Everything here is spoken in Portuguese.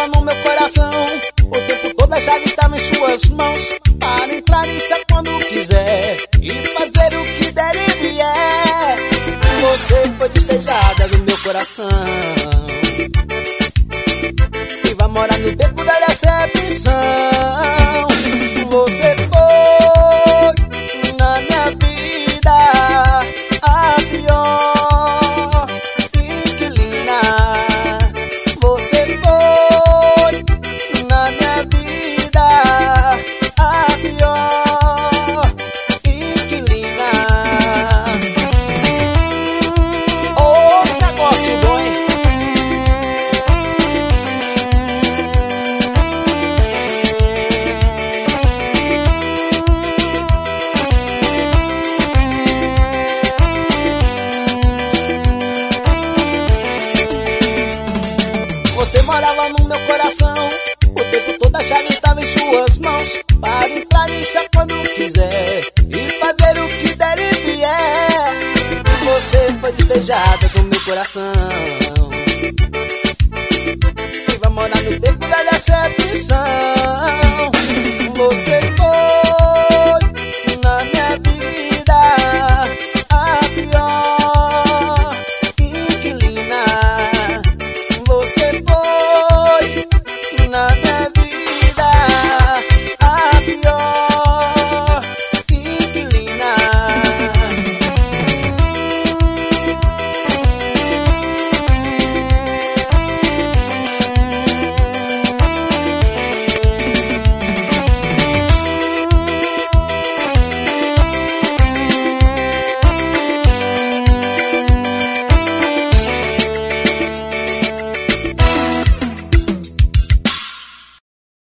morava no meu coração. O tempo todo a chave estava em suas mãos, para entrar e sair quando quiser e fazer o que der e vier. Você foi despejada do meu coração e vai morar no beco da decepção. Você foi na minha vida a pior inquilina. Você foi na minha vida a pior inquilina. Oh, negócio bom, hein? Você morava no meu coração, o tempo todo a chave estava em suas mãos, para entrar e sair quando quiser e fazer o que der e vier. Você foi despejada do meu coração e vai morar no beco da decepção. Você foi